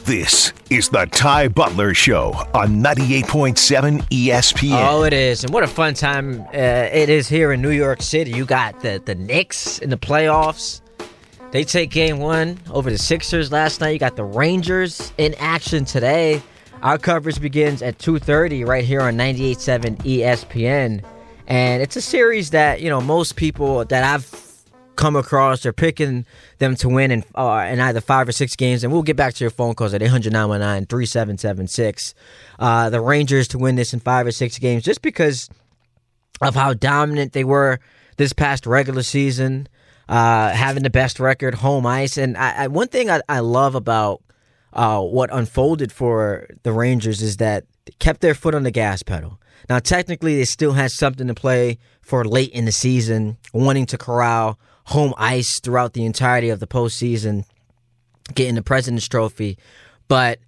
This is the Ty Butler Show on 98.7 ESPN. Oh, it is. And what a fun time it is here in New York City. You got the Knicks in the playoffs. They take game one over the Sixers last night. You got the Rangers in action today. Our coverage begins at 2:30 right here on 98.7 ESPN. And it's a series that, most people that I've come across are picking them to win in either 5 or 6 games. And we'll get back to your phone calls at 800-919-3776. The Rangers to win this in 5 or 6 games just because of how dominant they were this past regular season, having the best record, home ice. And one thing I love about what unfolded for the Rangers is that they kept their foot on the gas pedal. Now, technically, they still had something to play for late in the season, wanting to corral home ice throughout the entirety of the postseason, getting the President's Trophy. But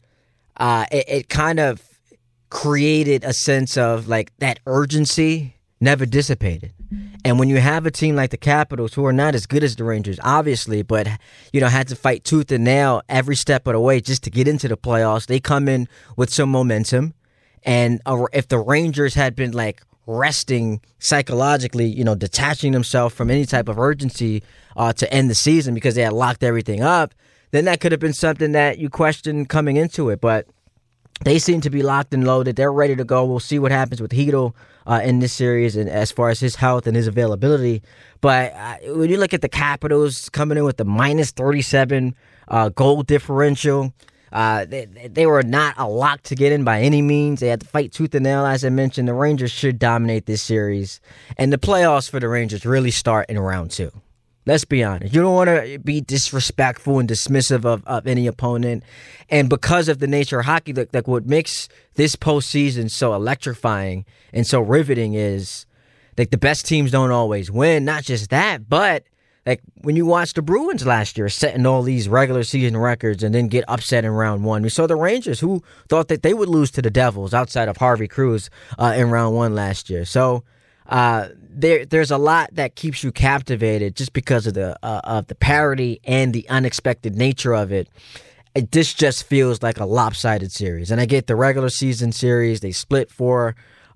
it kind of created a sense of, that urgency never dissipated. And when you have a team like the Capitals, who are not as good as the Rangers, obviously, but, had to fight tooth and nail every step of the way just to get into the playoffs, they come in with some momentum. And if the Rangers had been, resting psychologically, detaching themselves from any type of urgency to end the season because they had locked everything up, then that could have been something that you questioned coming into it. But they seem to be locked and loaded. They're ready to go. We'll see what happens with Chytil in this series and as far as his health and his availability. But when you look at the Capitals coming in with the minus 37 goal differential, they were not a lock to get in by any means. They had to fight tooth and nail, as I mentioned. The Rangers should dominate this series. And the playoffs for the Rangers really start in round 2. Let's be honest. You don't want to be disrespectful and dismissive of any opponent. And because of the nature of hockey, what makes this postseason so electrifying and so riveting is the best teams don't always win. Not just that, but when you watch the Bruins last year setting all these regular season records and then get upset in round 1. We saw the Rangers who thought that they would lose to the Devils outside of Harvey Cruz in round 1 last year. So there's a lot that keeps you captivated just because of the parity and the unexpected nature of it. This just feels like a lopsided series. And I get the regular season series. They split 4,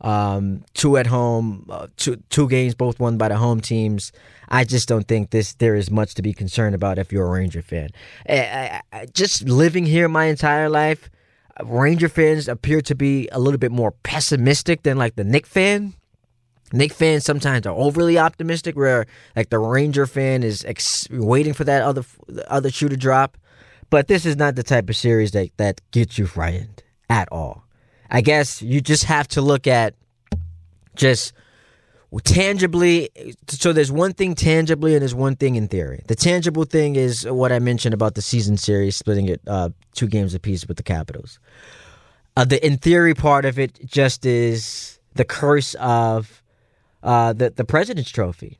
2 at home, two games, both won by the home teams. I just don't think there is much to be concerned about if you're a Ranger fan. Just living here my entire life, Ranger fans appear to be a little bit more pessimistic than the Knick fan. Knick fans sometimes are overly optimistic, where the Ranger fan is waiting for that other shoe to drop. But this is not the type of series that gets you frightened at all. I guess you just have to look at just tangibly. So there's one thing tangibly and there's one thing in theory. The tangible thing is what I mentioned about the season series, splitting it 2 games apiece with the Capitals. The in theory part of it just is the curse of the President's Trophy.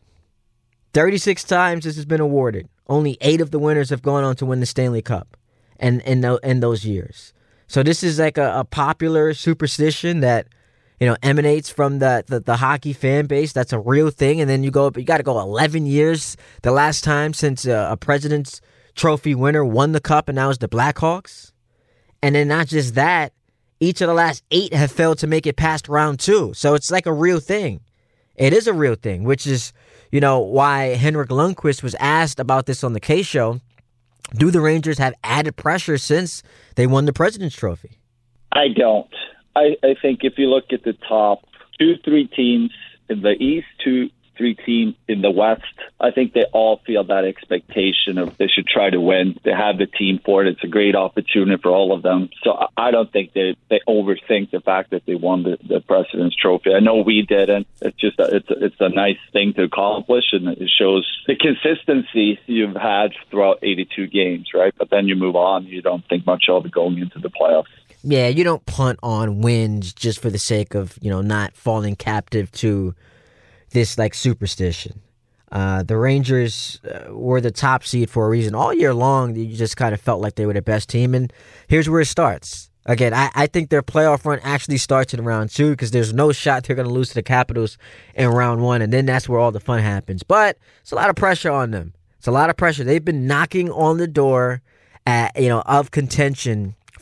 36 times this has been awarded. Only 8 of the winners have gone on to win the Stanley Cup in those years. So this is a popular superstition that emanates from the hockey fan base. That's a real thing. And then you got to go 11 years the last time since a President's Trophy winner won the cup, and that was the Blackhawks. And then not just that, each of the last 8 have failed to make it past round 2. So it's a real thing. It is a real thing, which is why Henrik Lundqvist was asked about this on the K Show. Do the Rangers have added pressure since they won the President's Trophy? I don't. I think if you look at the top 2-3 teams in the East, 2-3 teams in the West, I think they all feel that expectation of they should try to win. They have the team for it. It's a great opportunity for all of them. So I don't think they overthink the fact that they won the President's Trophy. I know we didn't. It's just it's a nice thing to accomplish, and it shows the consistency you've had throughout 82 games, right? But then you move on. You don't think much of it going into the playoffs. Yeah, you don't punt on wins just for the sake of, not falling captive to this superstition. The Rangers were the top seed for a reason. All year long, you just kind of felt like they were the best team. And here's where it starts. Again, I think their playoff run actually starts in round 2 because there's no shot they're going to lose to the Capitals in round 1. And then that's where all the fun happens. But it's a lot of pressure on them. It's a lot of pressure. They've been knocking on the door of contention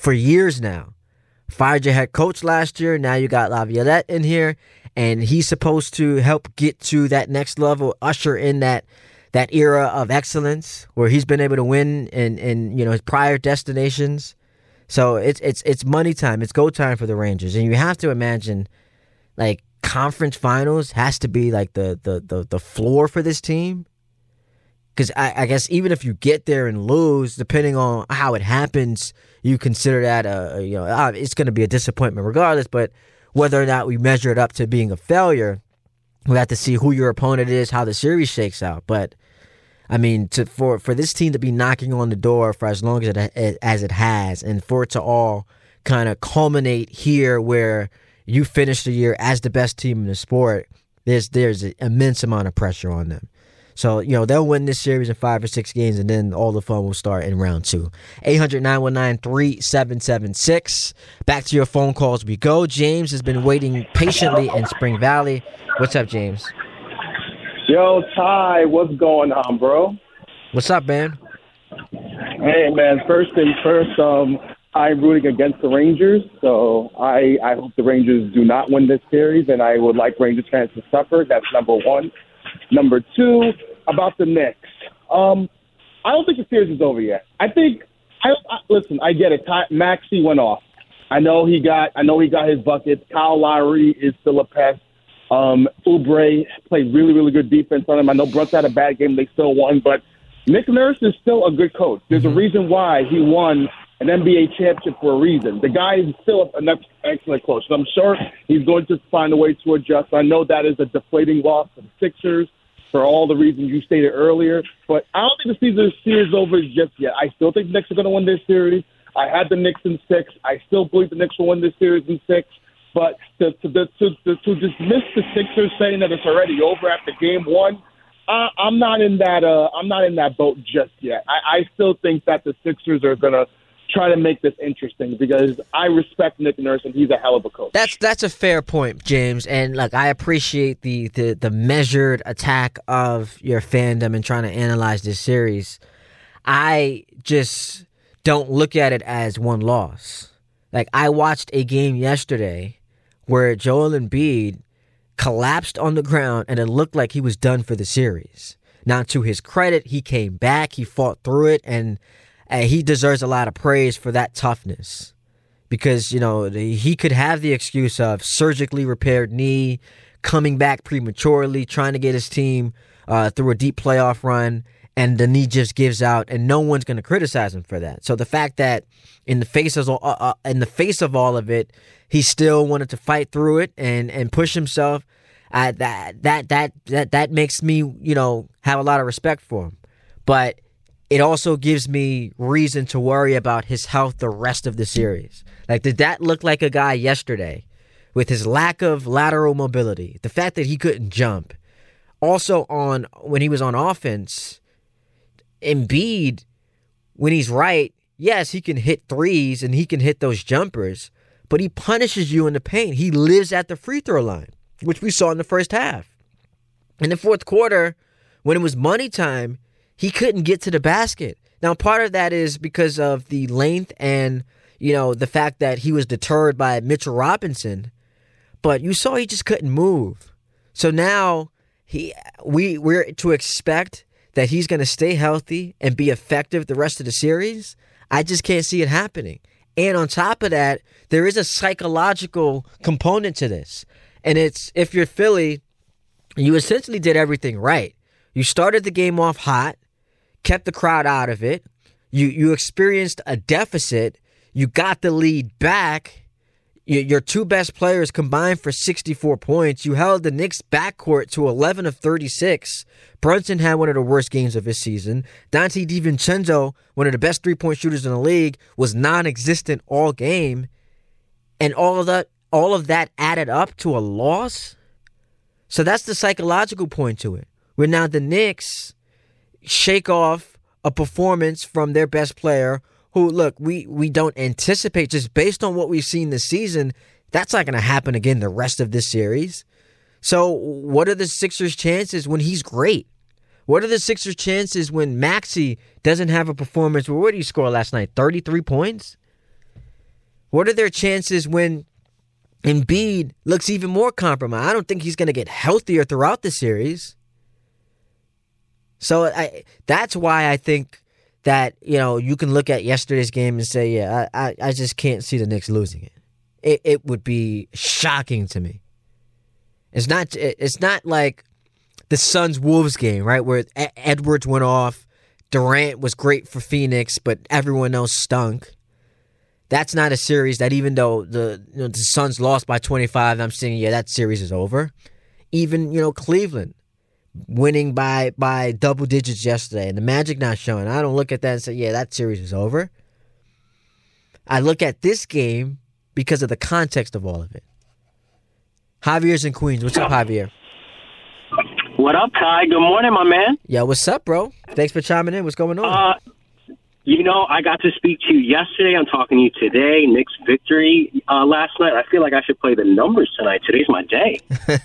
for years now. Fired your head coach last year. Now you got Laviolette in here, and he's supposed to help get to that next level, usher in that era of excellence where he's been able to win in his prior destinations. So it's money time. It's go time for the Rangers, and you have to imagine like conference finals has to be like the floor for this team. Because I guess even if you get there and lose, depending on how it happens, you consider that it's going to be a disappointment regardless. But whether or not we measure it up to being a failure, we have to see who your opponent is, how the series shakes out. But I mean, for this team to be knocking on the door for as long as it has, and for it to all kind of culminate here where you finish the year as the best team in the sport, there's an immense amount of pressure on them. So, they'll win this series in 5 or 6 games, and then all the fun will start in round 2. 800-919-3776. Back to your phone calls we go. James has been waiting patiently in Spring Valley. What's up, James? Yo, Ty, what's going on, bro? What's up, man? Hey, man, first things first, I'm rooting against the Rangers, so I hope the Rangers do not win this series, and I would like Rangers fans to suffer. That's number one. Number two, about the Knicks. I don't think the series is over yet. Listen, I get it. Maxey went off. I know he got his buckets. Kyle Lowry is still a pest. Oubre played really, really good defense on him. I know Brunson had a bad game. They still won, but Nick Nurse is still a good coach. There's a reason why he won an NBA championship for a reason. The guy is still an excellent coach. So I'm sure he's going to find a way to adjust. I know that is a deflating loss for the Sixers for all the reasons you stated earlier. But I don't think the series is over just yet. I still think the Knicks are going to win this series. I had the Knicks in 6. I still believe the Knicks will win this series in 6. But to dismiss the Sixers saying that it's already over after game 1, I'm not in that boat just yet. I still think that the Sixers are going to try to make this interesting because I respect Nick Nurse and he's a hell of a coach. That's a fair point, James. And look, I appreciate the measured attack of your fandom and trying to analyze this series. I just don't look at it as one loss. Like, I watched a game yesterday where Joel Embiid collapsed on the ground and it looked like he was done for the series. Now, to his credit, he came back, he fought through it, and he deserves a lot of praise for that toughness because, he could have the excuse of surgically repaired knee, coming back prematurely, trying to get his team through a deep playoff run, and the knee just gives out, and no one's going to criticize him for that. So the fact that in the face of all of it, he still wanted to fight through it and push himself, that makes me, have a lot of respect for him. But it also gives me reason to worry about his health the rest of the series. Like, did that look like a guy yesterday with his lack of lateral mobility, the fact that he couldn't jump? Also, when he was on offense, Embiid, when he's right, yes, he can hit threes and he can hit those jumpers, but he punishes you in the paint. He lives at the free throw line, which we saw in the first half. In the fourth quarter, when it was money time, he couldn't get to the basket. Now, part of that is because of the length and, the fact that he was deterred by Mitchell Robinson. But you saw he just couldn't move. So now we're to expect that he's going to stay healthy and be effective the rest of the series. I just can't see it happening. And on top of that, there is a psychological component to this. And it's, if you're Philly, you essentially did everything right. You started the game off hot, kept the crowd out of it. You experienced a deficit. You got the lead back. Your two best players combined for 64 points. You held the Knicks backcourt to 11 of 36. Brunson had one of the worst games of his season. Dante DiVincenzo, one of the best three-point shooters in the league, was non-existent all game. And all of that added up to a loss. So that's the psychological point to it. Where now the Knicks shake off a performance from their best player who, look, we don't anticipate, just based on what we've seen this season, that's not going to happen again the rest of this series. So what are the Sixers' chances when he's great? What are the Sixers' chances when Maxey doesn't have a performance? Well, what did he score last night? 33 points? What are their chances when Embiid looks even more compromised? I don't think he's going to get healthier throughout the series. So that's why I think that, you can look at yesterday's game and say, yeah, I just can't see the Knicks losing it. It would be shocking to me. It's not like the Suns-Wolves game, right, where Edwards went off, Durant was great for Phoenix, but everyone else stunk. That's not a series that, even though the Suns lost by 25, I'm saying, yeah, that series is over. Even, Cleveland winning by double digits yesterday and the Magic not showing. I don't look at that and say, yeah, that series is over. I look at this game because of the context of all of it. Javier's in Queens. What's up, Javier? What up, Ty? Good morning, my man. Yo, what's up, bro? Thanks for chiming in. What's going on? I got to speak to you yesterday. I'm talking to you today. Knicks victory last night. I feel like I should play the numbers tonight. Today's my day.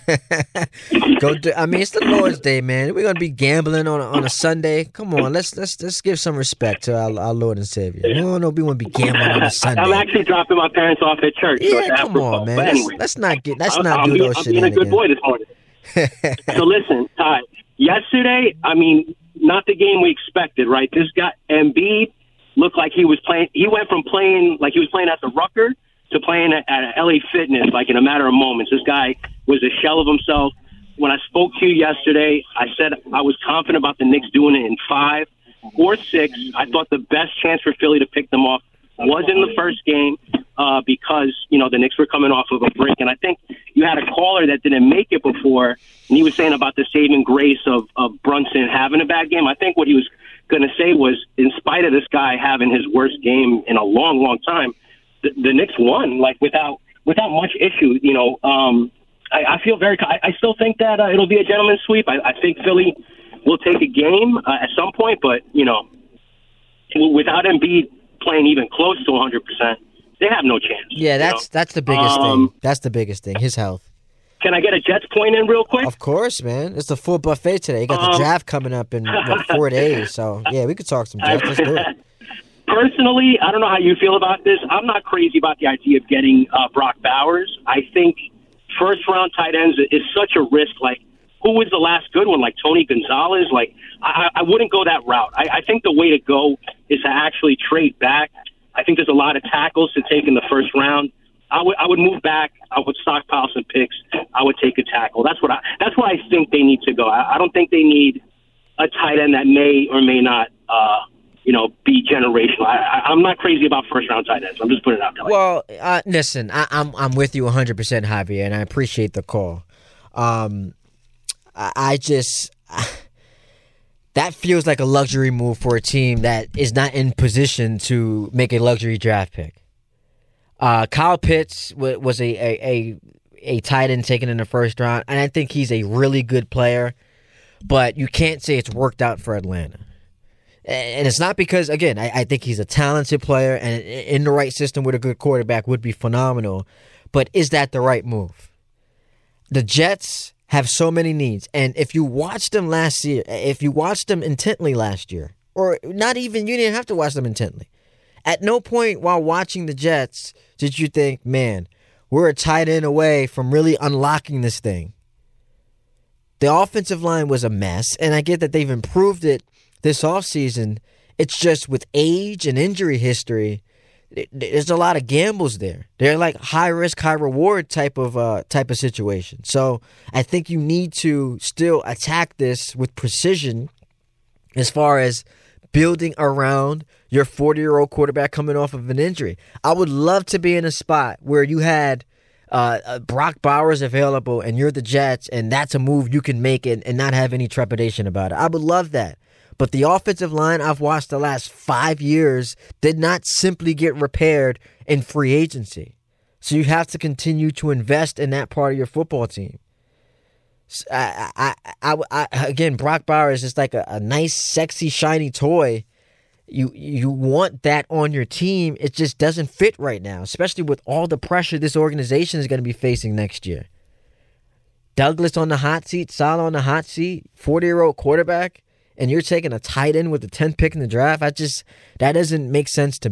It's the Lord's Day, man. We're gonna be gambling on a Sunday. Come on, let's give some respect to our Lord and Savior. No, we want to be gambling on a Sunday. I'm actually dropping my parents off at church. Yeah, so come on, man. Anyway, let's not do those shenanigans. I'm being a good boy this morning. So listen, Ty. Yesterday, not the game we expected, right? This guy, Embiid, looked like he was playing. He went from playing like he was playing at the Rucker to playing at LA Fitness, like in a matter of moments. This guy was a shell of himself. When I spoke to you yesterday, I said I was confident about the Knicks doing it in 5 or 6. I thought the best chance for Philly to pick them off was in the first game because, the Knicks were coming off of a break. And I think you had a caller that didn't make it before, and he was saying about the saving grace of Brunson having a bad game. I think what he was going to say was, in spite of this guy having his worst game in a long, long time, the Knicks won, like without much issue. I feel I still think that it'll be a gentleman's sweep. I think Philly will take a game at some point, but, without Embiid playing even close to 100%, they have no chance. Yeah, that's the biggest thing. That's the biggest thing, his health. Can I get a Jets point in real quick? Of course, man. It's the full buffet today. You got the draft coming up in 4 days. So, yeah, we could talk some Jets. Let's do it. Personally, I don't know how you feel about this. I'm not crazy about the idea of getting Brock Bowers. I think first-round tight ends is such a risk. Like, who was the last good one? Like Tony Gonzalez? Like, I wouldn't go that route. I think the way to go is to actually trade back. I think there's a lot of tackles to take in the first round. I would move back. I would stockpile some picks. I would take a tackle. That's what I think they need to go. I don't think they need a tight end that may or may not, be generational. I'm not crazy about first round tight ends. I'm just putting it out there. Well, listen, I'm with you 100%, Javier, and I appreciate the call. That feels like a luxury move for a team that is not in position to make a luxury draft pick. Kyle Pitts was a tight end taken in the first round, and I think he's a really good player, but you can't say it's worked out for Atlanta. And it's not because, again, I think he's a talented player, and in the right system with a good quarterback would be phenomenal, but is that the right move? The Jets have so many needs, and if you watched them last year, if you watched them intently last year, or not even, you didn't have to watch them intently. At no point while watching the Jets did you think, man, we're a tight end away from really unlocking this thing. The offensive line was a mess, and I get that they've improved it this offseason. It's just with age and injury history, there's a lot of gambles there. They're like high risk, high reward type of situation. So I think you need to still attack this with precision as far as building around your 40-year-old quarterback coming off of an injury. I would love to be in a spot where you had Brock Bowers available and you're the Jets, and that's a move you can make and not have any trepidation about it. I would love that. But the offensive line I've watched the last 5 years did not simply get repaired in free agency. So you have to continue to invest in that part of your football team. Again, Brock Bowers is like a nice, sexy, shiny toy. You want that on your team. It just doesn't fit right now, especially with all the pressure this organization is going to be facing next year. Douglas on the hot seat, Saleh on the hot seat, 40-year-old quarterback, and you're taking a tight end with the 10th pick in the draft. That doesn't make sense to me.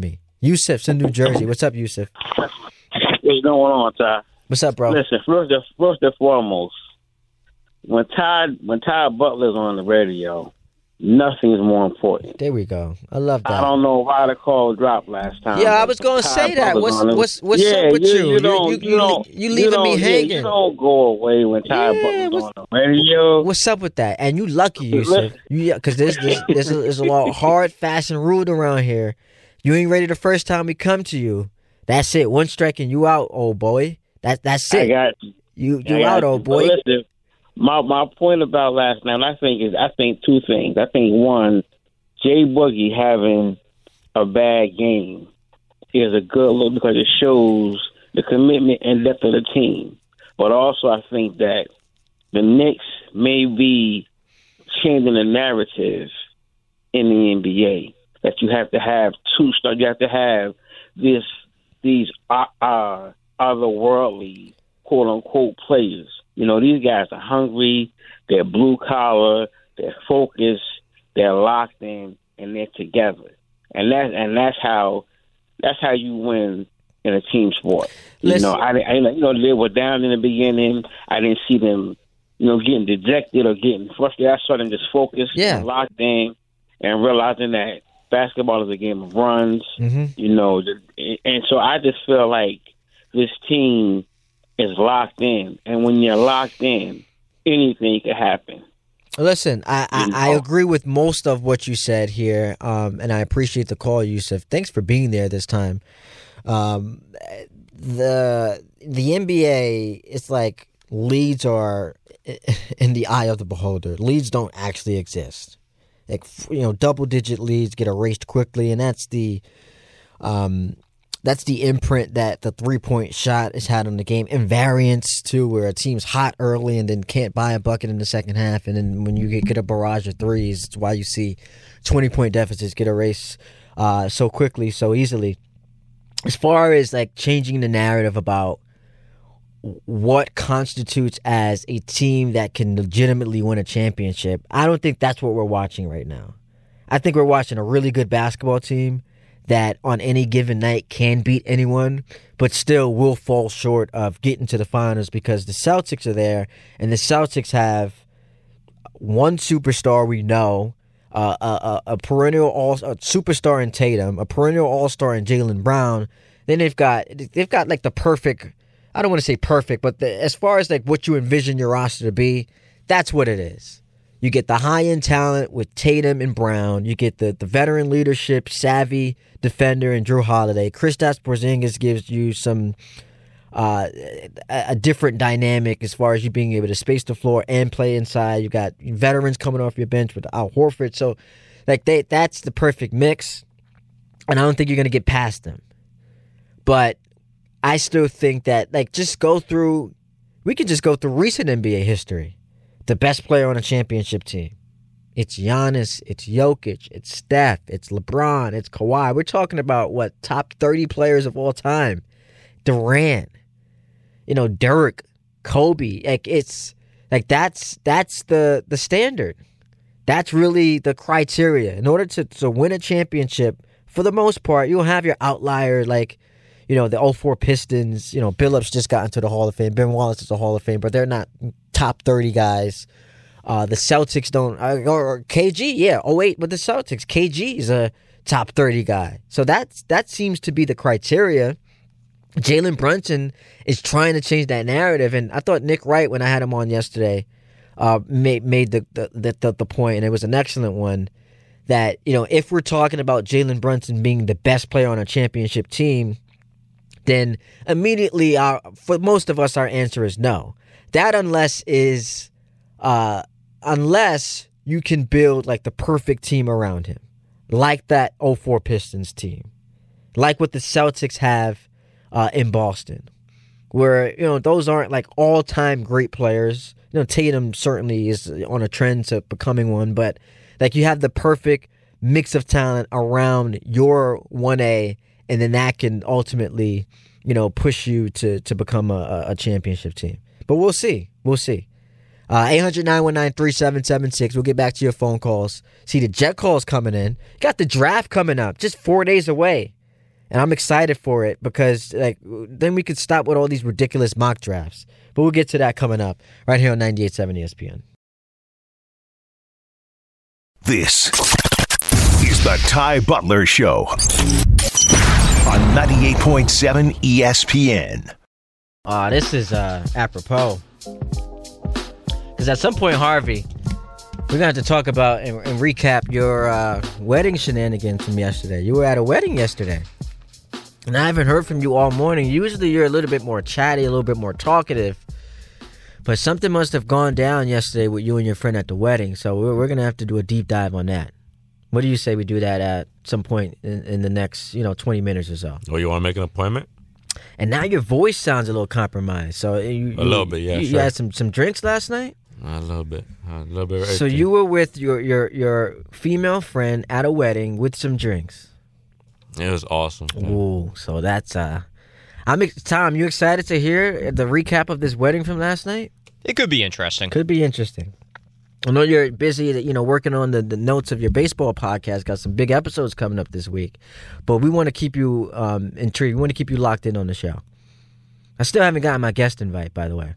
Yusuf's in New Jersey. What's up, Yusuf? What's going on, Ty? What's up, bro? Listen, first and foremost, when Ty Butler's on the radio, nothing is more important. There we go. I love that. I don't know why the call dropped last time. Yeah, I was going to say that. What's up with you? You leaving me hanging. You don't go away when Ty Butler's on the radio. What's up with that? And you lucky, Yusuf. Because there's a lot of hard, fast, and rude around here. You ain't ready the first time we come to you. That's it. One strike and you out, old boy. That's it. I got you. You out, old boy. Listen, my point about last night, I think two things. I think one, Jay Boogie having a bad game is a good look because it shows the commitment and depth of the team. But also, I think that the Knicks may be changing the narrative in the NBA that you have to have two stars. You have to have these otherworldly, quote unquote, players. You know, these guys are hungry, they're blue collar, they're focused, they're locked in, and they're together. And that's how you win in a team sport. Listen. They were down in the beginning. I didn't see them, getting dejected or getting frustrated. I saw them just focused and locked in and realizing that basketball is a game of runs. Mm-hmm. And so I just feel like this team is locked in, and when you're locked in, anything can happen. Listen, I agree with most of what you said here, and I appreciate the call, Yusuf. Thanks for being there this time. The NBA, it's like leads are in the eye of the beholder. Leads don't actually exist. Like, double-digit leads get erased quickly, and that's the imprint that the three-point shot has had on the game. Invariance, too, where a team's hot early and then can't buy a bucket in the second half. And then when you get a barrage of threes, it's why you see 20-point deficits get erased so quickly, so easily. As far as, changing the narrative about what constitutes as a team that can legitimately win a championship, I don't think that's what we're watching right now. I think we're watching a really good basketball team that on any given night can beat anyone, but still will fall short of getting to the finals because the Celtics are there, and the Celtics have one superstar we know, a perennial superstar in Tatum, a perennial all-star in Jaylen Brown. Then they've got the perfect, I don't want to say perfect, but as far as what you envision your roster to be, that's what it is. You get the high-end talent with Tatum and Brown. You get the veteran leadership, savvy defender in Jrue Holiday. Kristaps Porzingis gives you some a different dynamic as far as you being able to space the floor and play inside. You got veterans coming off your bench with Al Horford. So, that's the perfect mix, and I don't think you're going to get past them. But I still think that, we can just go through recent NBA history. The best player on a championship team. It's Giannis, it's Jokic, it's Steph, it's LeBron, it's Kawhi. We're talking about, top 30 players of all time. Durant, Dirk, Kobe. That's the standard. That's really the criteria. In order to win a championship, for the most part, you'll have your outlier, the 04 Pistons. Billups just got into the Hall of Fame. Ben Wallace is a Hall of Fame, but they're not top 30 guys. The Celtics don't, or KG, 08 with the Celtics. KG is a top 30 guy. So that seems to be the criteria. Jalen Brunson is trying to change that narrative, and I thought Nick Wright, when I had him on yesterday, made the point, and it was an excellent one, that if we're talking about Jalen Brunson being the best player on a championship team, then immediately, for most of us, our answer is no. That unless you can build the perfect team around him, like that 04 Pistons team, like what the Celtics have in Boston, where those aren't all-time great players. Tatum certainly is on a trend to becoming one, but you have the perfect mix of talent around your 1A, and then that can ultimately push you to become a championship team. But we'll see. 800-919-3776. We'll get back to your phone calls. See the Jet calls coming in. Got the draft coming up. Just 4 days away. And I'm excited for it because then we could stop with all these ridiculous mock drafts. But we'll get to that coming up right here on 98.7 ESPN. This is the Ty Butler Show on 98.7 ESPN. This is apropos. Because at some point, Harvey, we're going to have to talk about and recap your wedding shenanigans from yesterday. You were at a wedding yesterday. And I haven't heard from you all morning. Usually you're a little bit more chatty, a little bit more talkative. But something must have gone down yesterday with you and your friend at the wedding. So we're going to have to do a deep dive on that. What do you say we do that at some point in the next 20 minutes or so? Oh, you want to make an appointment? And now your voice sounds a little compromised. So a little bit, yeah. You had some drinks last night? A little bit. Right. So you were with your female friend at a wedding with some drinks. It was awesome. Ooh, so that's Tom, you excited to hear the recap of this wedding from last night? It could be interesting. Could be interesting. I know you're busy, working on the notes of your baseball podcast. Got some big episodes coming up this week. But we want to keep you intrigued. We want to keep you locked in on the show. I still haven't gotten my guest invite, by the way.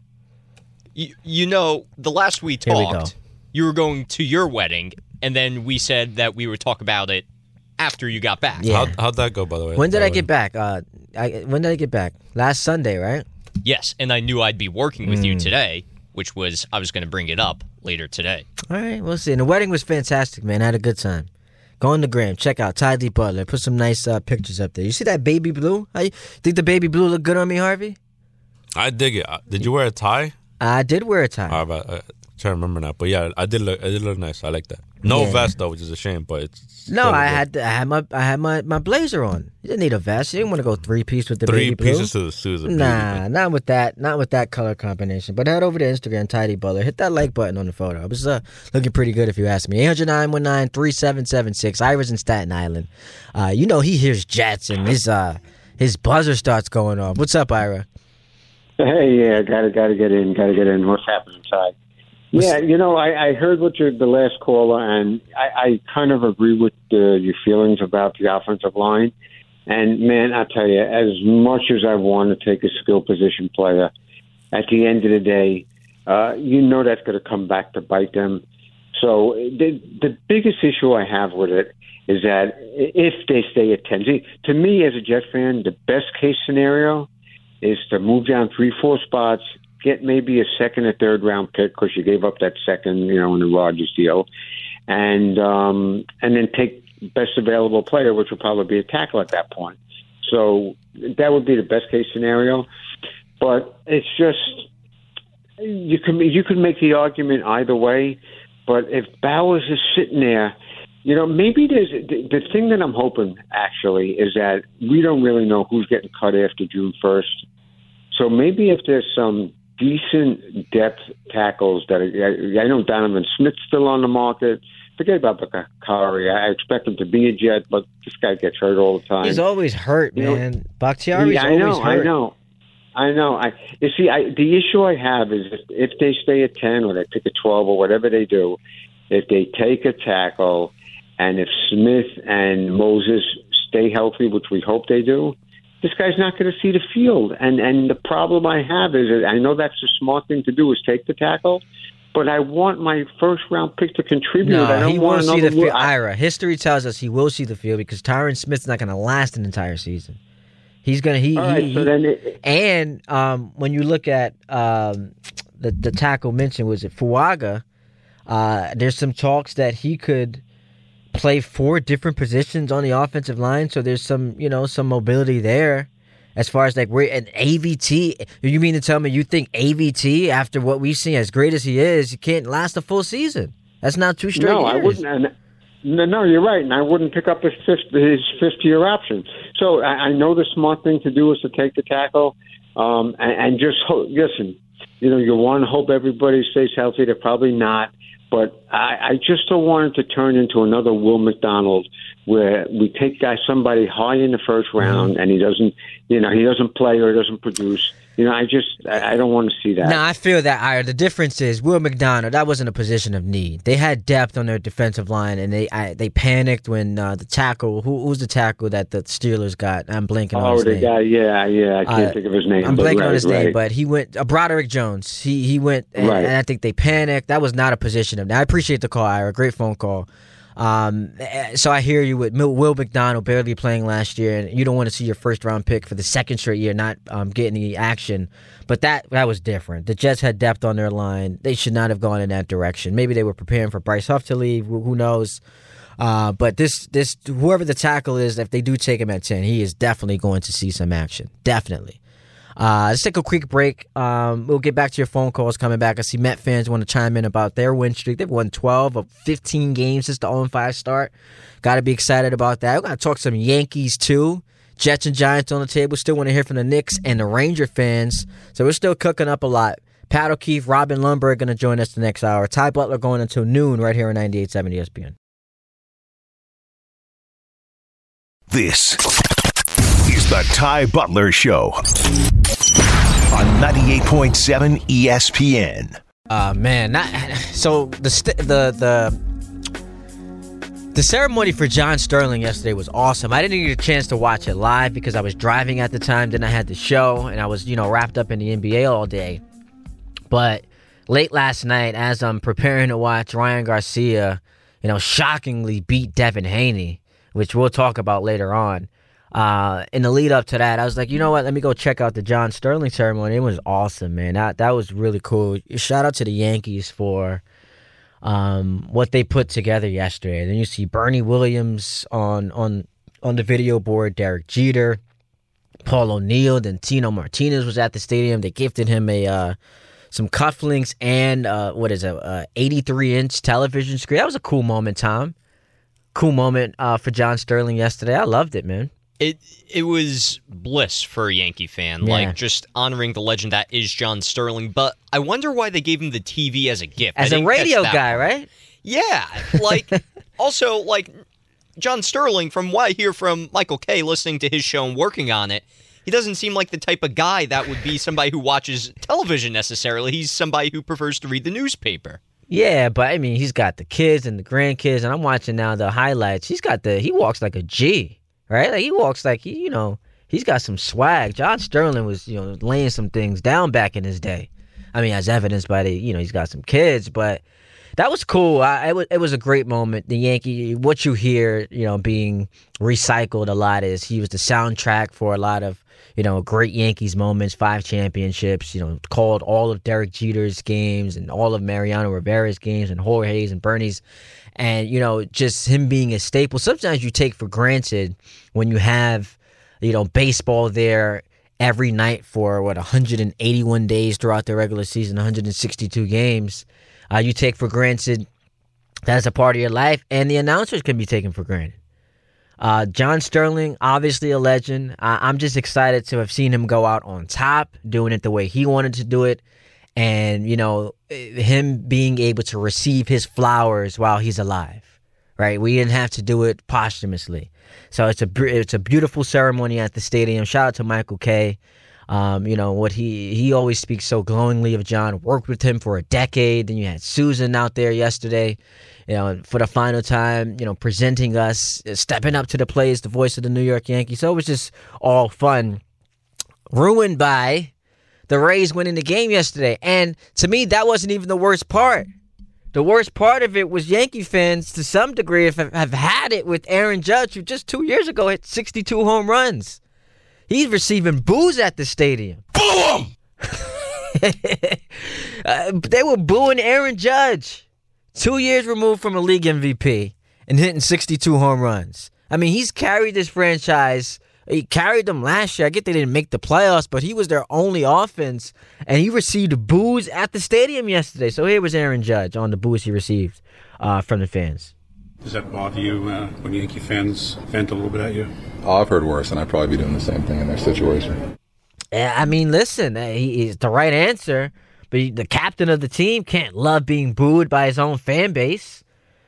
The last we talked, you were going to your wedding, and then we said that we would talk about it after you got back. Yeah. How'd that go, by the way? When did I get back? When did I get back? Last Sunday, right? Yes, and I knew I'd be working with you today, which was I was going to bring it up later today. All right, we'll see. And the wedding was fantastic, man. I had a good time. Go on the gram. Check out Ty D. Butler. Put some nice pictures up there. You see that baby blue? Think the baby blue look good on me, Harvey? I dig it. Did you wear a tie? I did wear a tie. I'm trying to remember now. But yeah, it did look nice. I like that. No vest, though, which is a shame, but it's... No, I had my blazer on. You didn't need a vest. You didn't want to go three-piece with the baby blue. 3 pieces to the suit. Nah, not with that color combination. But head over to Instagram, Ty D. Butler. Hit that like button on the photo. It was looking pretty good if you ask me. 800-919-3776. Ira's in Staten Island. He hears jets and his buzzer starts going off. What's up, Ira? Hey, yeah, gotta get in. What's happening, Ty? Yeah, I heard what the last caller, and I kind of agree with your feelings about the offensive line. And, man, I'll tell you, as much as I want to take a skill position player, at the end of the day, that's going to come back to bite them. So the biggest issue I have with it is that if they stay at 10, to me as a Jet fan, the best-case scenario is to move down 3-4 spots, get maybe a second or third round pick because you gave up that second, in the Rodgers deal, and then take best available player, which would probably be a tackle at that point. So that would be the best case scenario. But it's just you can make the argument either way. But if Bowers is sitting there, maybe there's the thing that I'm hoping actually is that we don't really know who's getting cut after June 1st. So maybe if there's some decent depth tackles that I know Donovan Smith's still on the market. Forget about Bakhtiari. I expect him to be a Jet, but this guy gets hurt all the time. He's always hurt, man. Bakhtiari's always hurt. I know. The issue I have is if they stay at 10 or they pick a 12 or whatever they do, if they take a tackle and if Smith and Moses stay healthy, which we hope they do, this guy's not going to see the field. And the problem I have is that I know that's the smart thing to do is take the tackle, but I want my first-round pick to contribute. No, he will see the field. Ira, history tells us he will see the field because Tyron Smith's not going to last an entire season. He's going to... And when you look at the tackle mentioned, was it Fuaga? There's some talks that he could play 4 different positions on the offensive line, so there's some mobility there. As far as we're an AVT, you mean to tell me you think AVT, after what we've seen, as great as he is, he can't last a full season? That's not 2 straight years. I wouldn't. No, you're right, and I wouldn't pick up his fifth-year option. So I know the smart thing to do is to take the tackle and just listen. You want to hope everybody stays healthy. They're probably not. But I just don't want it to turn into another Will McDonald where we take somebody high in the first round and he doesn't play or doesn't produce. I don't want to see that. No, I feel that, Ira. The difference is Will McDonald, that wasn't a position of need. They had depth on their defensive line, and they panicked when the tackle, who's the tackle that the Steelers got? I'm blanking on his name. Oh, the guy, yeah. I can't think of his name. I'm blanking on his name, but he went, Broderick Jones. He went, and I think they panicked. That was not a position of need. I appreciate the call, Ira. Great phone call. So I hear you with Will McDonald barely playing last year, and you don't want to see your first-round pick for the second straight year not getting any action. But that was different. The Jets had depth on their line. They should not have gone in that direction. Maybe they were preparing for Bryce Huff to leave. Who knows? But this whoever the tackle is, if they do take him at 10, he is definitely going to see some action. Definitely. Let's take a quick break. We'll get back to your phone calls coming back. I see Met fans want to chime in about their win streak. They've won 12 of 15 games since the 0-5 start. Got to be excited about that. We're going to talk some Yankees, too. Jets and Giants on the table. Still want to hear from the Knicks and the Ranger fans. So we're still cooking up a lot. Pat O'Keefe, Robin Lundberg going to join us the next hour. Ty Butler going until noon right here on 98.7 ESPN. This is the Ty Butler Show on 98.7 ESPN. So the ceremony for John Sterling yesterday was awesome. I didn't get a chance to watch it live because I was driving at the time. Then I had the show, and I was, wrapped up in the NBA all day. But late last night, as I'm preparing to watch Ryan Garcia, shockingly beat Devin Haney, which we'll talk about later on. In the lead up to that, I was like, you know what? Let me go check out the John Sterling ceremony. It was awesome, man. That was really cool. Shout out to the Yankees for what they put together yesterday. Then you see Bernie Williams on the video board, Derek Jeter, Paul O'Neill, then Tino Martinez was at the stadium. They gifted him some cufflinks and 83-inch television screen. That was a cool moment, Tom. Cool moment for John Sterling yesterday. I loved it, man. It was bliss for a Yankee fan, just honoring the legend that is John Sterling. But I wonder why they gave him the TV as a gift. As a radio guy, right? Yeah. Also, John Sterling, from what I hear from Michael Kay listening to his show and working on it, he doesn't seem like the type of guy that would be somebody who watches television necessarily. He's somebody who prefers to read the newspaper. Yeah, but I mean, he's got the kids and the grandkids, and I'm watching now the highlights. He walks like a G. Right? He walks like he's got some swag. John Sterling was, laying some things down back in his day. I mean, as evidenced by he's got some kids, but that was cool. It was a great moment. The Yankee, what you hear, being recycled a lot is he was the soundtrack for a lot of, great Yankees moments, 5 championships, called all of Derek Jeter's games and all of Mariano Rivera's games and Jorge's and Bernie's. And, just him being a staple. Sometimes you take for granted when you have, baseball there every night for, 181 days throughout the regular season, 162 games. You take for granted that's a part of your life, and the announcers can be taken for granted. John Sterling, obviously a legend. I'm just excited to have seen him go out on top, doing it the way he wanted to do it. And, him being able to receive his flowers while he's alive, right? We didn't have to do it posthumously. So it's a beautiful ceremony at the stadium. Shout out to Michael Kay. What he always speaks so glowingly of John. Worked with him for a decade. Then you had Susan out there yesterday, for the final time, presenting us, stepping up to the plate as the voice of the New York Yankees. So it was just all fun. Ruined by the Rays winning the game yesterday. And to me, that wasn't even the worst part. The worst part of it was Yankee fans, to some degree, have had it with Aaron Judge, who just 2 years ago hit 62 home runs. He's receiving boos at the stadium. Boo him! They were booing Aaron Judge. 2 years removed from a league MVP and hitting 62 home runs. I mean, he's carried this franchise. He carried them last year. I get they didn't make the playoffs, but he was their only offense, and he received boos at the stadium yesterday. So here was Aaron Judge on the boos he received from the fans. Does that bother you when Yankee fans vent a little bit at you? Oh, I've heard worse, and I'd probably be doing the same thing in their situation. I mean, listen, he's the right answer, but the captain of the team can't love being booed by his own fan base.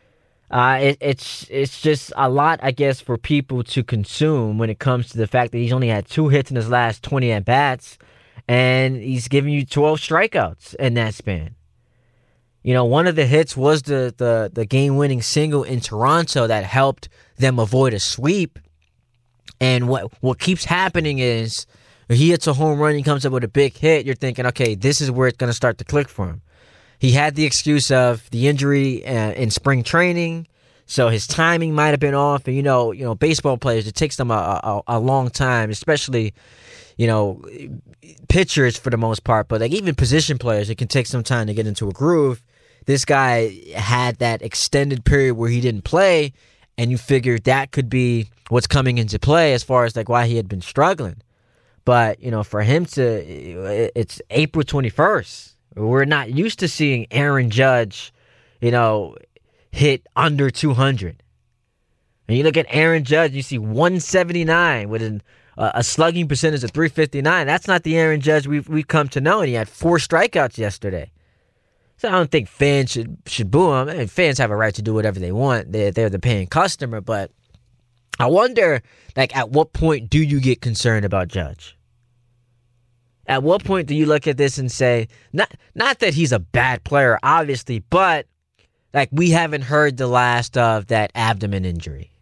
It's just a lot, I guess, for people to consume when it comes to the fact that he's only had 2 hits in his last 20 at-bats, and he's giving you 12 strikeouts in that span. You know, one of the hits was the game-winning single in Toronto that helped them avoid a sweep. And what keeps happening is he hits a home run, he comes up with a big hit, you're thinking, okay, this is where it's going to start to click for him. He had the excuse of the injury in spring training, so his timing might have been off. And, you know, baseball players, it takes them a long time, especially, you know, pitchers for the most part, but like even position players, it can take some time to get into a groove. This guy had that extended period where he didn't play, and you figured that could be what's coming into play as far as like why he had been struggling. But, you know, for him it's April 21st. We're not used to seeing Aaron Judge, you know, hit under 200. And you look at Aaron Judge, you see 179 with a slugging percentage of 359. That's not the Aaron Judge we've come to know, and he had 4 strikeouts yesterday. So I don't think fans should boo him. I mean, fans have a right to do whatever they want. They're the paying customer. But I wonder, like, at what point do you get concerned about Judge? At what point do you look at this and say, not that he's a bad player, obviously, but like we haven't heard the last of that abdomen injury.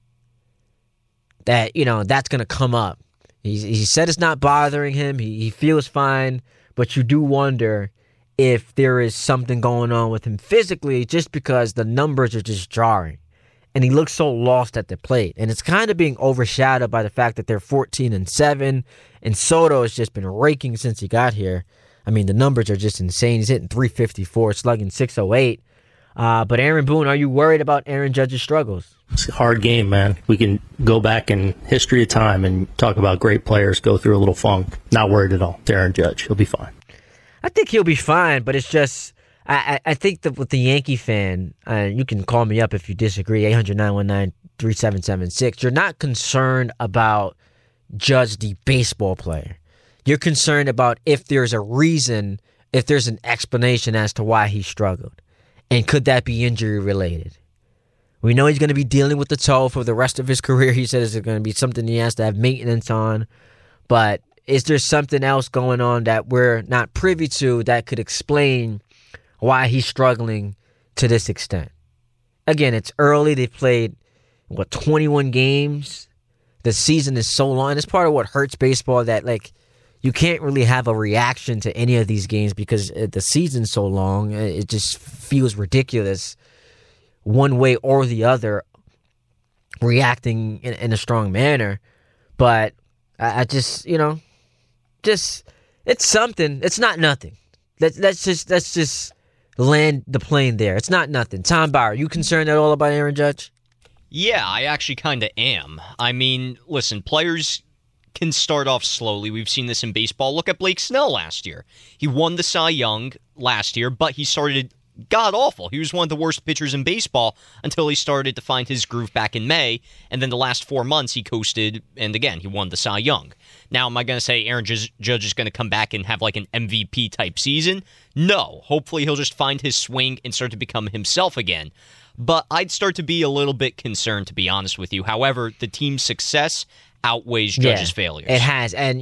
That, you know, that's going to come up. He said it's not bothering him. He feels fine, but you do wonder if there is something going on with him physically just because the numbers are just jarring. And he looks so lost at the plate. And it's kind of being overshadowed by the fact that they're 14-7. And Soto has just been raking since he got here. I mean, the numbers are just insane. He's hitting 354, slugging 608. But Aaron Boone, are you worried about Aaron Judge's struggles? It's a hard game, man. We can go back in history of time and talk about great players go through a little funk. Not worried at all. Aaron Judge, he'll be fine. I think he'll be fine, but it's just, I think that with the Yankee fan, you can call me up if you disagree, 800-919-3776, you're not concerned about Judge the baseball player. You're concerned about if there's a reason, if there's an explanation as to why he struggled. And could that be injury related? We know he's going to be dealing with the toe for the rest of his career. He said it's going to be something he has to have maintenance on. But is there something else going on that we're not privy to that could explain why he's struggling to this extent? Again, it's early. They've played, 21 games? The season is so long. It's part of what hurts baseball that, like, you can't really have a reaction to any of these games because the season's so long. It just feels ridiculous one way or the other reacting in a strong manner. But I just, it's something. It's not nothing. Let's just land the plane there. It's not nothing. Tom Bauer, you concerned at all about Aaron Judge? Yeah, I actually kind of am. I mean, listen, players can start off slowly. We've seen this in baseball. Look at Blake Snell last year. He won the Cy Young last year, but he started god-awful. He was one of the worst pitchers in baseball until he started to find his groove back in May, and then the last 4 months he coasted, and again, he won the Cy Young. Now, am I going to say Aaron Judge is going to come back and have like an MVP-type season? No. Hopefully he'll just find his swing and start to become himself again. But I'd start to be a little bit concerned, to be honest with you. However, the team's success outweighs Judge's failures. It has. And,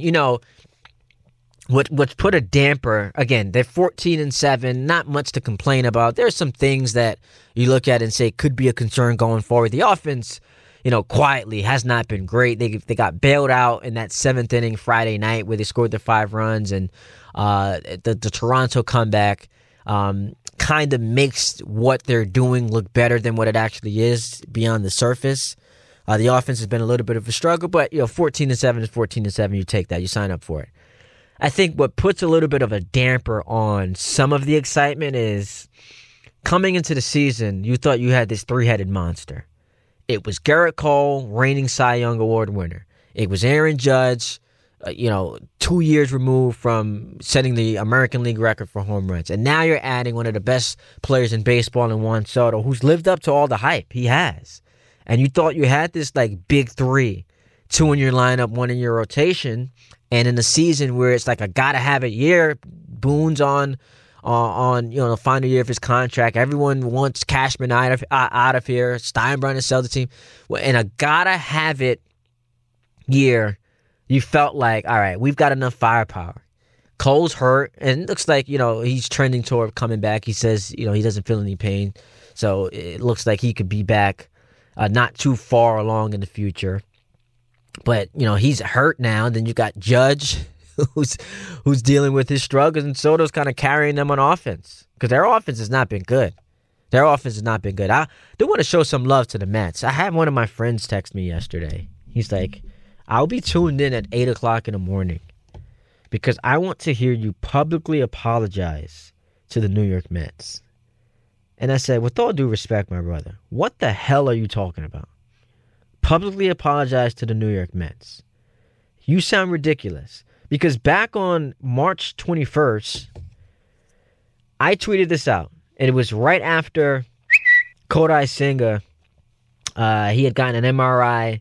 what's put a damper, again, they're 14-7, not much to complain about. There's some things that you look at and say could be a concern going forward. The offense, quietly has not been great. They got bailed out in that 7th inning Friday night where they scored the 5 runs, and the Toronto comeback kind of makes what they're doing look better than what it actually is beyond the surface. The offense has been a little bit of a struggle, but 14-7 is 14-7. You take that. You sign up for it. I think what puts a little bit of a damper on some of the excitement is coming into the season, you thought you had this 3-headed monster. It was Garrett Cole, reigning Cy Young Award winner. It was Aaron Judge, 2 years removed from setting the American League record for home runs. And now you're adding one of the best players in baseball in Juan Soto, who's lived up to all the hype. He has. And you thought you had this big 3, 2 in your lineup, 1 in your rotation. And in the season where it's like a gotta-have-it year, Boone's on the final year of his contract. Everyone wants Cashman out of here. Steinbrenner sell the team. In a gotta-have-it year, you felt like, all right, we've got enough firepower. Cole's hurt, and it looks like, he's trending toward coming back. He says, he doesn't feel any pain. So it looks like he could be back not too far along in the future. But, he's hurt now. Then you got Judge, who's dealing with his struggles, and Soto's kind of carrying them on offense because their offense has not been good. I do want to show some love to the Mets. I had one of my friends text me yesterday. He's like, I'll be tuned in at 8 o'clock in the morning because I want to hear you publicly apologize to the New York Mets. And I said, with all due respect, my brother, what the hell are you talking about? Publicly apologize to the New York Mets. You sound ridiculous. Because back on March 21st, I tweeted this out. And it was right after Kodai Senga, he had gotten an MRI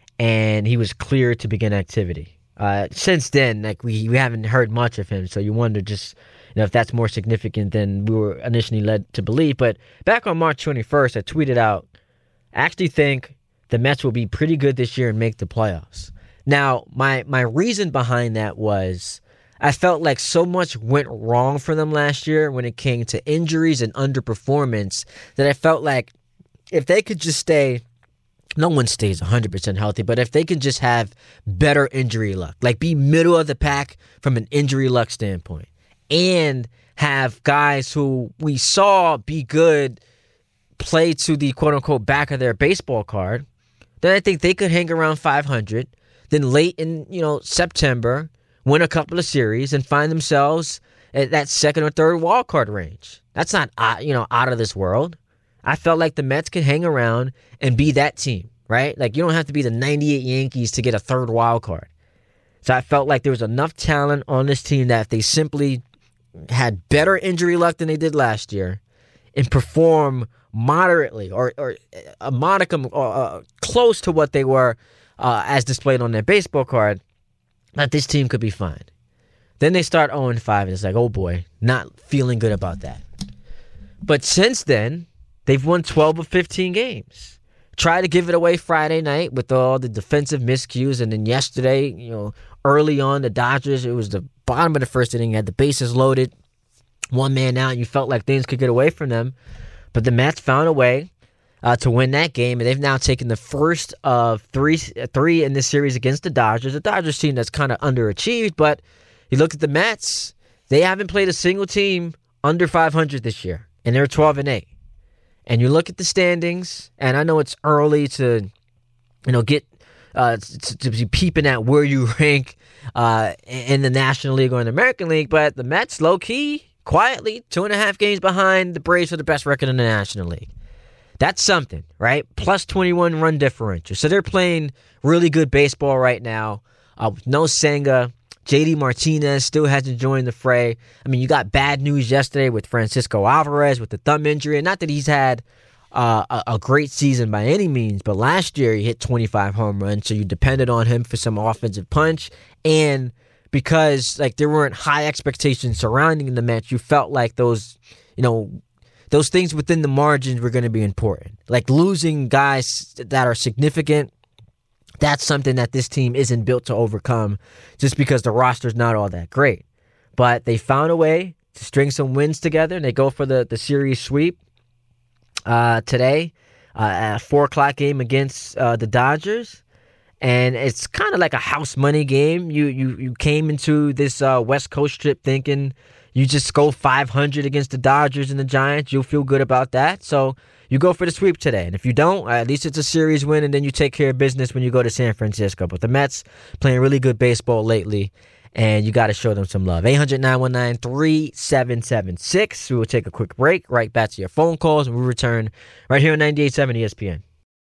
and he was cleared to begin activity. Since then, we haven't heard much of him, so you wonder just if that's more significant than we were initially led to believe. But back on March 21st, I tweeted out, I actually think the Mets will be pretty good this year and make the playoffs. Now, my reason behind that was I felt like so much went wrong for them last year when it came to injuries and underperformance that I felt like if they could just stay, no one stays 100% healthy, but if they can just have better injury luck, like be middle of the pack from an injury luck standpoint, and have guys who we saw be good play to the quote-unquote back of their baseball card, then I think they could hang around 500. Then late in September, win a couple of series and find themselves at that second or third wild card range. That's not out of this world. I felt like the Mets could hang around and be that team, right? Like you don't have to be the 98 Yankees to get a third wild card. So I felt like there was enough talent on this team that if they simply had better injury luck than they did last year and perform moderately or a modicum close to what they were as displayed on their baseball card, that this team could be fine. Then they start 0-5, and it's like, oh boy, not feeling good about that. But since then, they've won 12 of 15 games. Tried to give it away Friday night with all the defensive miscues, and then yesterday, early on, the Dodgers, it was the bottom of the first inning, had the bases loaded, one man out, and you felt like things could get away from them. But the Mets found a way to win that game, and they've now taken the first of three in this series against the Dodgers. The Dodgers team that's kind of underachieved, but you look at the Mets, they haven't played a single team under 500 this year, and they're 12-8. And you look at the standings, and I know it's early to, get to be peeping at where you rank in the National League or in the American League, but the Mets, low-key, quietly, 2.5 games behind the Braves for the best record in the National League. That's something, right? Plus 21 run differential. So they're playing really good baseball right now. With no Senga. JD Martinez still hasn't joined the fray. I mean, you got bad news yesterday with Francisco Alvarez with the thumb injury. And not that he's had a great season by any means, but last year he hit 25 home runs, so you depended on him for some offensive punch. And because there weren't high expectations surrounding the Mets, you felt like those things within the margins were going to be important. Like losing guys that are significant, that's something that this team isn't built to overcome just because the roster's not all that great. But they found a way to string some wins together, and they go for the series sweep today at a 4 o'clock game against the Dodgers. And it's kind of like a house money game. You came into this West Coast trip thinking you just go 500 against the Dodgers and the Giants. You'll feel good about that. So you go for the sweep today. And if you don't, at least it's a series win, and then you take care of business when you go to San Francisco. But the Mets playing really good baseball lately, and you got to show them some love. 800-919-3776. We will take a quick break, right back to your phone calls, and we'll return right here on 98.7 ESPN.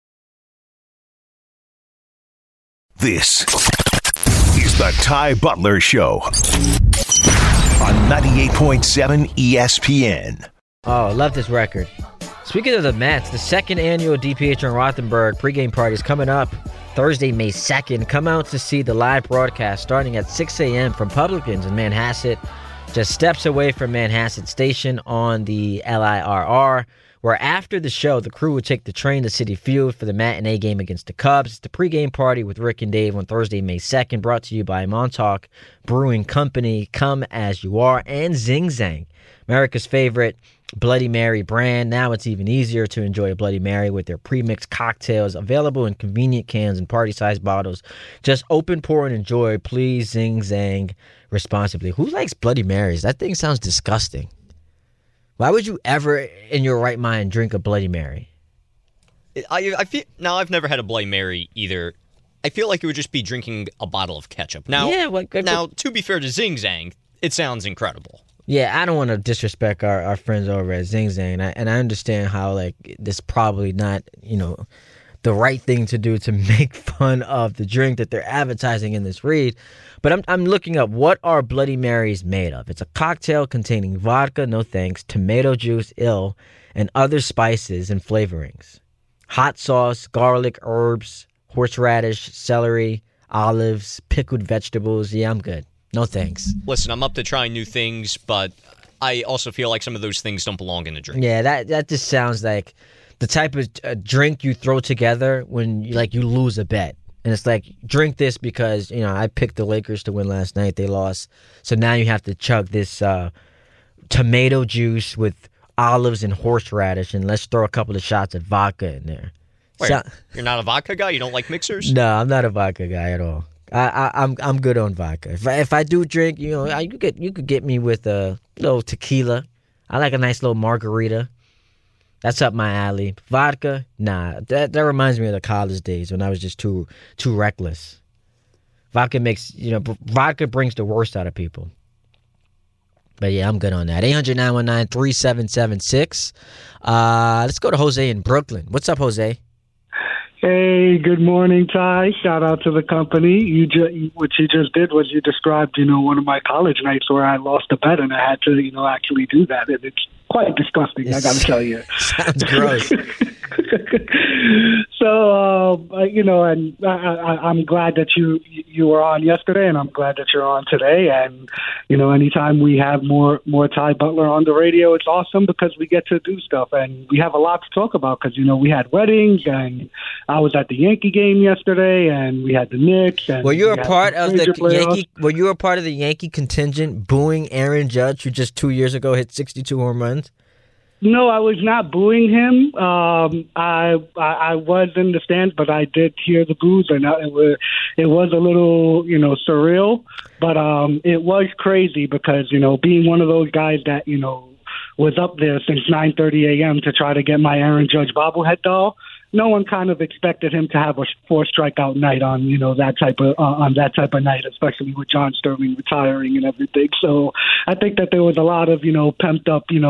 This is the Ty Butler Show on 98.7 ESPN. Oh, love this record. Speaking of the Mets, the second annual DPH and Rothenberg pregame party is coming up Thursday, May 2nd. Come out to see the live broadcast starting at 6 a.m. from Publicans in Manhasset, just steps away from Manhasset Station on the LIRR. where after the show, the crew would take the train to Citi Field for the matinee game against the Cubs. It's the pregame party with Rick and Dave on Thursday, May 2nd, brought to you by Montauk Brewing Company, Come As You Are, and Zing Zang, America's favorite Bloody Mary brand. Now it's even easier to enjoy a Bloody Mary with their pre-mixed cocktails available in convenient cans and party-sized bottles. Just open, pour, and enjoy. Please Zing Zang responsibly. Who likes Bloody Marys? That thing sounds disgusting. Why would you ever, in your right mind, drink a Bloody Mary? I feel now I've never had a Bloody Mary either. I feel like it would just be drinking a bottle of ketchup. Now, to be fair to Zing Zang, it sounds incredible. Yeah, I don't want to disrespect our friends over at Zing Zang, and I understand how this probably not the right thing to do to make fun of the drink that they're advertising in this read. But I'm looking up what are Bloody Marys made of. It's a cocktail containing vodka, no thanks, tomato juice, and other spices and flavorings. Hot sauce, garlic, herbs, horseradish, celery, olives, pickled vegetables. Yeah, I'm good. No thanks. Listen, I'm up to trying new things, but I also feel like some of those things don't belong in a drink. Yeah, that just sounds like the type of drink you throw together when you lose a bet. And it's like, drink this because, I picked the Lakers to win last night. They lost. So now you have to chug this tomato juice with olives and horseradish, and let's throw a couple of shots of vodka in there. Wait, you're not a vodka guy? You don't like mixers? No, I'm not a vodka guy at all. I'm good on vodka. If I do drink, you could get me with a little tequila. I like a nice little margarita. That's up my alley. Vodka, nah. That reminds me of the college days when I was just too reckless. Vodka vodka brings the worst out of people. But yeah, I'm good on that. 800-919-3776. Let's go to Jose in Brooklyn. What's up, Jose? Hey, good morning, Ty. Shout out to the company. What you just did was you described, one of my college nights where I lost a bet and I had to, actually do that. And it's quite disgusting, I got to tell you. Sounds gross. So, and I'm glad that you were on yesterday, and I'm glad that you're on today. And, anytime we have more Ty Butler on the radio, it's awesome because we get to do stuff. And we have a lot to talk about because, we had weddings, and I was at the Yankee game yesterday, and we had the Knicks. And were you a part of the Yankee? Were you a part of the Yankee contingent booing Aaron Judge, who just 2 years ago hit 62 home runs? No, I was not booing him. I was in the stands, but I did hear the boos, and it was a little, surreal. But it was crazy because, being one of those guys that, was up there since 9:30 a.m. to try to get my Aaron Judge bobblehead doll. No one kind of expected him to have a 4-strikeout night on that type of night, especially with John Sterling retiring and everything. So I think that there was a lot of pent up boos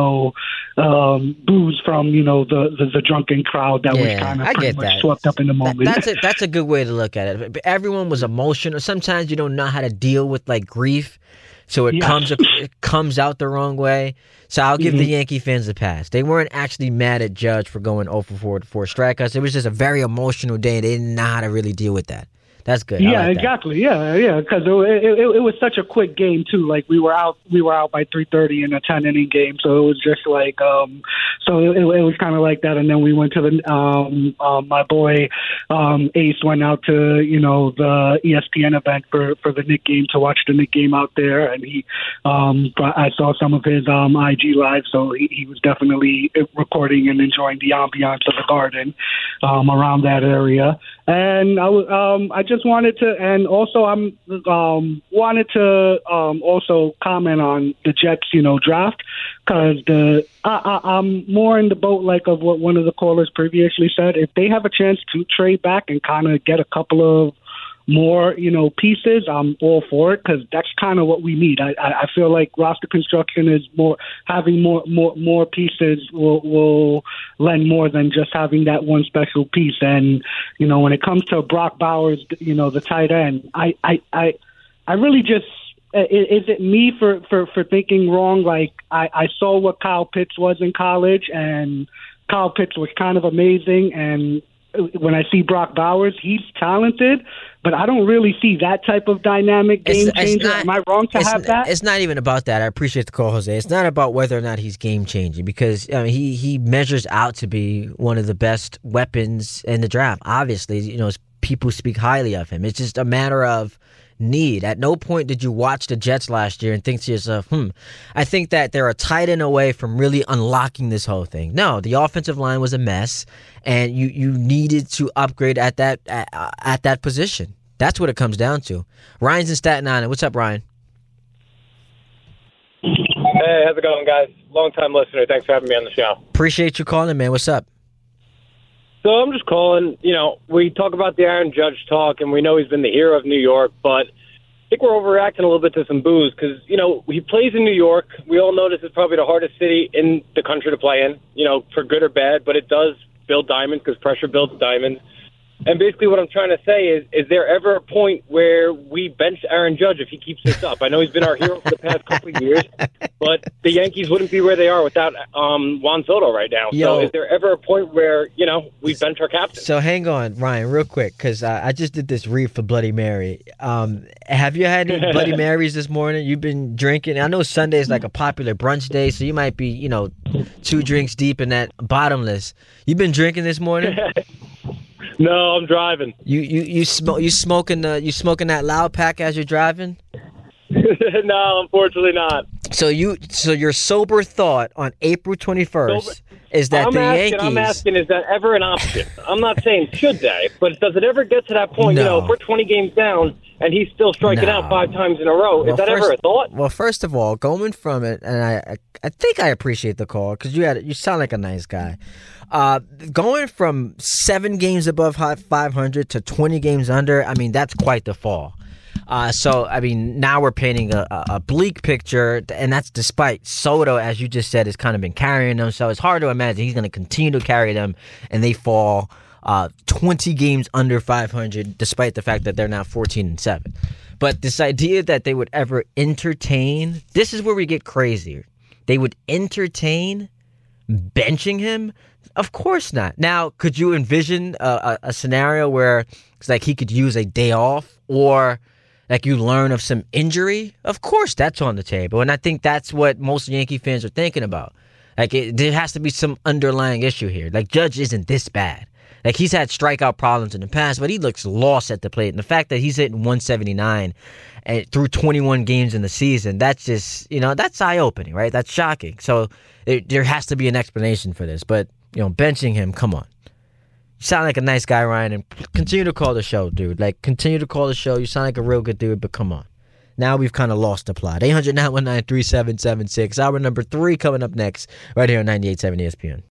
from the drunken crowd that was kind of pretty much swept up in the moment. That's a good way to look at it. Everyone was emotional. Sometimes you don't know how to deal with grief. So it comes out the wrong way. So I'll give the Yankee fans a pass. They weren't actually mad at Judge for going 0 for 4 to 4 strikeouts. It was just a very emotional day, and they didn't know how to really deal with that. That's good. Yeah, exactly. Yeah, because it was such a quick game too. Like we were out by 3:30 in a 10-inning game, so it was just so it was kind of like that. And then we went to the my boy Ace went out to the ESPN event for the Knick game to watch the Knick game out there, and I saw some of his IG live, so he was definitely recording and enjoying the ambiance of the Garden around that area. And I just wanted to, and also wanted to also comment on the Jets, draft, because I'm more in the boat of what one of the callers previously said. If they have a chance to trade back and kind of get a couple of more, pieces, I'm all for it because that's kind of what we need. I feel like roster construction is having more pieces will lend more than just having that one special piece. And, when it comes to Brock Bowers, the tight end, I really just, is it me for thinking wrong? I saw what Kyle Pitts was in college, and Kyle Pitts was kind of amazing, and when I see Brock Bowers, he's talented, but I don't really see that type of dynamic game changer. Am I wrong to have that? It's not even about that. I appreciate the call, Jose. It's not about whether or not he's game changing, because he measures out to be one of the best weapons in the draft. Obviously, people speak highly of him. It's just a matter of need. At no point did you watch the Jets last year and think to yourself, I think that they're a tight end away from really unlocking this whole thing. No, the offensive line was a mess, and you needed to upgrade at that position. That's what it comes down to. Ryan's in Staten Island. What's up, Ryan? Hey, how's it going, guys? Long-time listener. Thanks for having me on the show. Appreciate you calling, man. What's up? So I'm just calling, we talk about the Aaron Judge talk, and we know he's been the hero of New York, but I think we're overreacting a little bit to some boos because, he plays in New York. We all know this is probably the hardest city in the country to play in, for good or bad, but it does build diamonds because pressure builds diamonds. And basically what I'm trying to say is there ever a point where we bench Aaron Judge if he keeps this up? I know he's been our hero for the past couple of years, but the Yankees wouldn't be where they are without Juan Soto right now. So is there ever a point where, we bench our captain? So hang on, Ryan, real quick, because I just did this read for Bloody Mary. Have you had any Bloody Marys this morning? You've been drinking. I know Sunday is like a popular brunch day, so you might be, 2 drinks deep in that bottomless. You've been drinking this morning? No, I'm driving. You smoking that loud pack as you're driving? No, unfortunately not. So your sober thought on April 21st is that Yankees. I'm asking, is that ever an option? I'm not saying should they, but does it ever get to that point? No. If we're 20 games down and he's still striking out 5 times in a row, is that ever a thought? Well, first of all, going from it, and I think I appreciate the call because you sound like a nice guy. Going from 7 games above 500 to 20 games under, I mean, that's quite the fall. So, I mean, now we're painting a bleak picture, and that's despite Soto, as you just said, has kind of been carrying them. So it's hard to imagine he's going to continue to carry them, and they fall 20 games under 500, despite the fact that they're now 14-7. But this idea that they would ever entertain, this is where we get crazier. They would entertain benching him? Of course not. Now, could you envision a scenario where it's like he could use a day off or like you learn of some injury? Of course, that's on the table. And I think that's what most Yankee fans are thinking about. Like, there has to be some underlying issue here. Like, Judge isn't this bad. Like, he's had strikeout problems in the past, but he looks lost at the plate. And the fact that he's hitting 179 through 21 games in the season, that's just, that's eye-opening, right? That's shocking. So there has to be an explanation for this. But, benching him, come on. You sound like a nice guy, Ryan, and continue to call the show, dude. Like, continue to call the show. You sound like a real good dude, but come on. Now we've kind of lost the plot. 800-919-3776. Hour number 3 coming up next, right here on 98.7 ESPN.